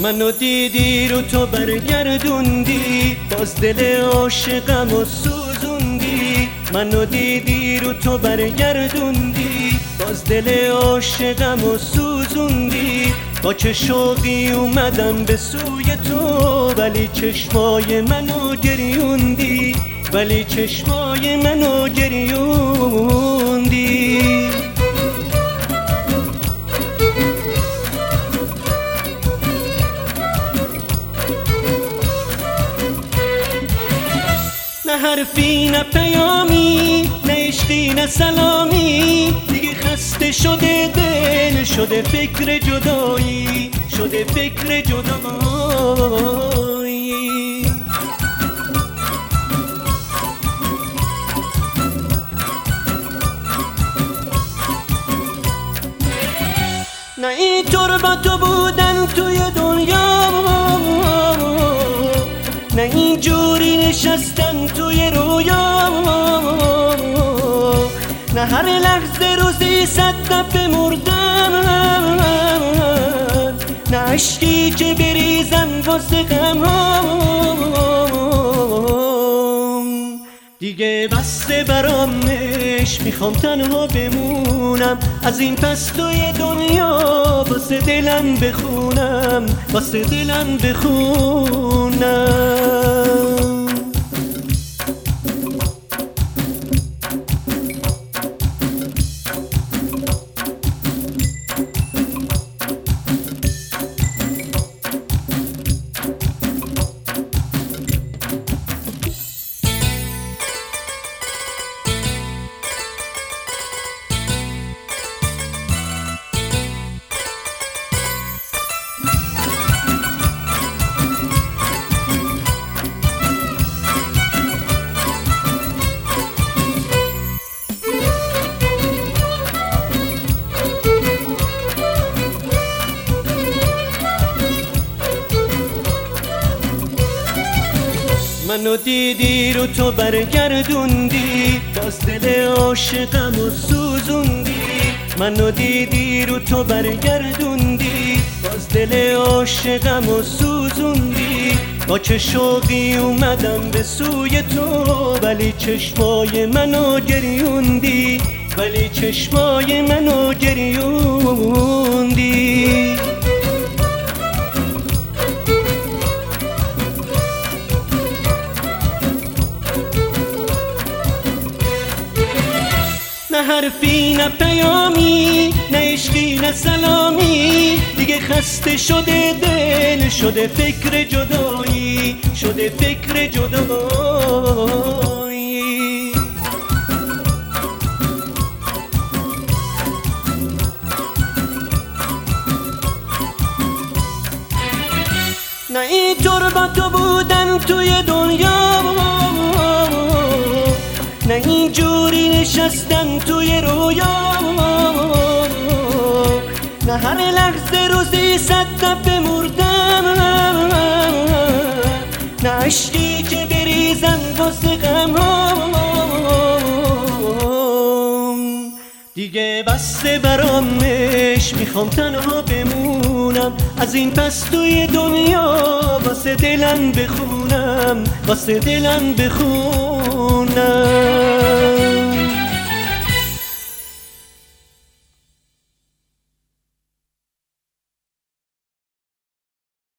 منو دیدی رو تو برگردوندی، باز دل عاشقم و سوزوندی. منو دیدی رو تو برگردوندی، باز دل عاشقم و سوزوندی. با چه شوقی اومدم به سوی تو، ولی چشمای منو گریوندی، ولی چشمای منو گریوندی. نه حرفی نه پیامی، نه عشقی نه سلامی. دیگه خسته شده دل، شده فکر جدایی، شده فکر جدایی. نه اینطور با تو بودن توی دنیا، نه اینجوری نشستن توی رویا. نه هر لحظه روزی 100 دفعه مردن، نه عشقی که بریزم واسه غمام. دیگه بسته برامش، میخوام تنها بمونم. از این پس توی دنیا واسه دلم بخونم، واسه دلم بخونم. منو دیدی رو تو برگردوندی، باز دل عاشقم و سوزوندی. منو دیدی رو تو برگردوندی، باز دل عاشقم و سوزوندی. با چه شوقی اومدم به سوی تو، ولی چشمای منو گریوندی، ولی چشمای منو گریوندی. نه حرفی نه پیامی، نه عشقی نه سلامی. دیگه خسته شده دل، شده فکر جدایی، شده فکر جدایی. نه اینطور با تو بودن توی دنیا، نه اینجوری نشستن توی رویا. نه هر لحظه روزی 100 دفعه مردن، نه عشقی که بریزن واسه غمام. دیگه بسته برامش، میخوام تنها بمونم. از این پس توی دنیا واسه دلم بخونم، واسه دلم بخونم.